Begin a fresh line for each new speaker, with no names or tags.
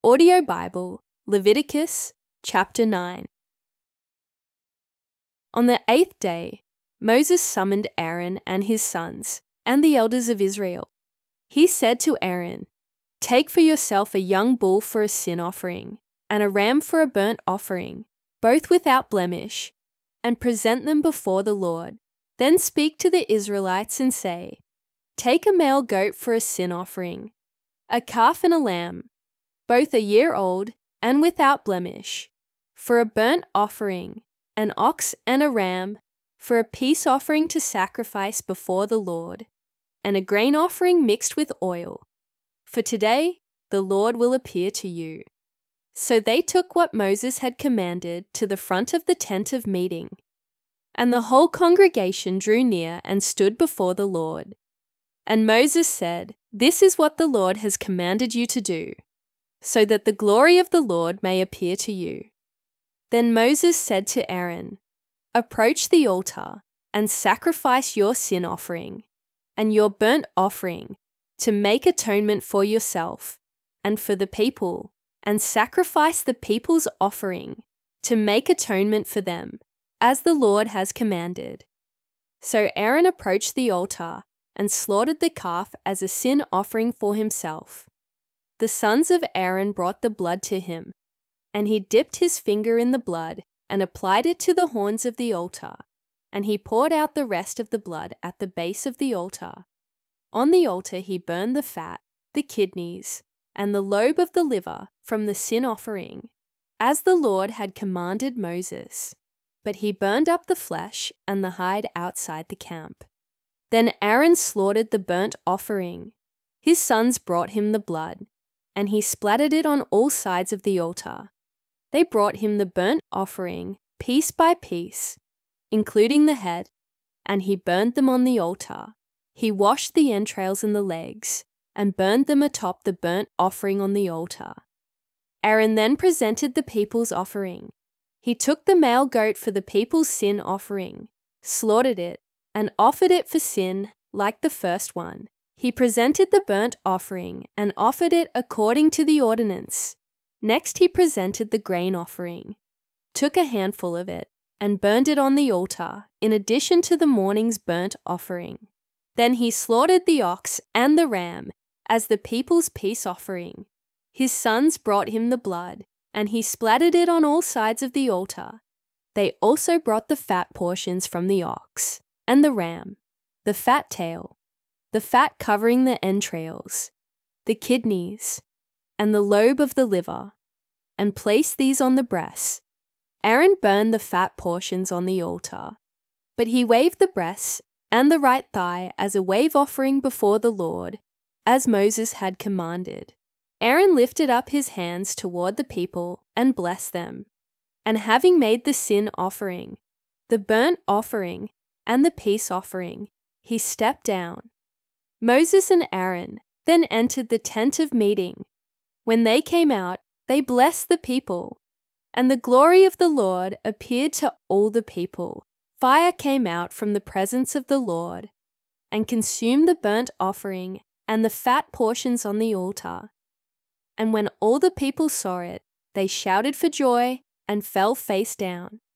Audio Bible, Leviticus chapter 9. On the 8th day, Moses summoned Aaron and his sons and the elders of Israel. He said to Aaron, "Take for yourself a young bull for a sin offering and a ram for a burnt offering, both without blemish, and present them before the Lord. Then speak to the Israelites and say, 'Take a male goat for a sin offering, a calf and a lamb, both a year old and without blemish, for a burnt offering, an ox and a ram, for a peace offering to sacrifice before the Lord, and a grain offering mixed with oil. For today the Lord will appear to you.'" So they took what Moses had commanded to the front of the tent of meeting. And the whole congregation drew near and stood before the Lord. And Moses said, "This is what the Lord has commanded you to do, so that the glory of the Lord may appear to you." Then Moses said to Aaron, "Approach the altar and sacrifice your sin offering and your burnt offering to make atonement for yourself and for the people, and sacrifice the people's offering to make atonement for them, as the Lord has commanded." So Aaron approached the altar and slaughtered the calf as a sin offering for himself. The sons of Aaron brought the blood to him, and he dipped his finger in the blood and applied it to the horns of the altar, and he poured out the rest of the blood at the base of the altar. On the altar he burned the fat, the kidneys, and the lobe of the liver from the sin offering, as the Lord had commanded Moses. But he burned up the flesh and the hide outside the camp. Then Aaron slaughtered the burnt offering. His sons brought him the blood, and he splattered it on all sides of the altar. They brought him the burnt offering, piece by piece, including the head, and he burned them on the altar. He washed the entrails and the legs, and burned them atop the burnt offering on the altar. Aaron then presented the people's offering. He took the male goat for the people's sin offering, slaughtered it, and offered it for sin like the first one. He presented the burnt offering and offered it according to the ordinance. Next he presented the grain offering, took a handful of it, and burned it on the altar, in addition to the morning's burnt offering. Then he slaughtered the ox and the ram as the people's peace offering. His sons brought him the blood, and he splattered it on all sides of the altar. They also brought the fat portions from the ox and the ram, the fat tail, the fat covering the entrails, the kidneys, and the lobe of the liver, and placed these on the breasts. Aaron burned the fat portions on the altar, but he waved the breasts and the right thigh as a wave offering before the Lord, as Moses had commanded. Aaron lifted up his hands toward the people and blessed them, and having made the sin offering, the burnt offering, and the peace offering, he stepped down. Moses and Aaron then entered the tent of meeting. When they came out, they blessed the people, and the glory of the Lord appeared to all the people. Fire came out from the presence of the Lord and consumed the burnt offering and the fat portions on the altar. And when all the people saw it, they shouted for joy and fell face down.